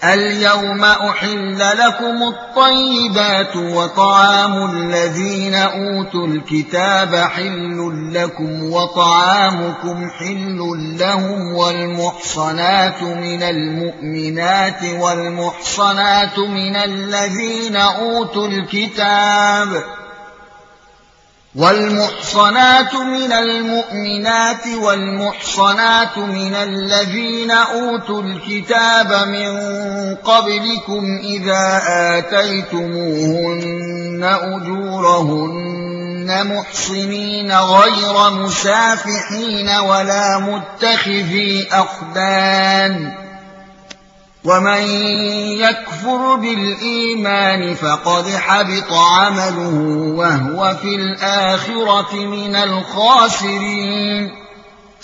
اليوم أحل لكم الطيبات وطعام الذين أوتوا الكتاب حل لكم وطعامكم حل لهم والمحصنات من المؤمنات والمحصنات من الذين أوتوا الكتاب والمحصنات من المؤمنات والمحصنات من الذين أوتوا الكتاب من قبلكم إذا آتيتموهن أجورهن محصنين غير مسافحين ولا متخذي أخدان ومن يكفر بالإيمان فقد حبط عمله وهو في الآخرة من الخاسرين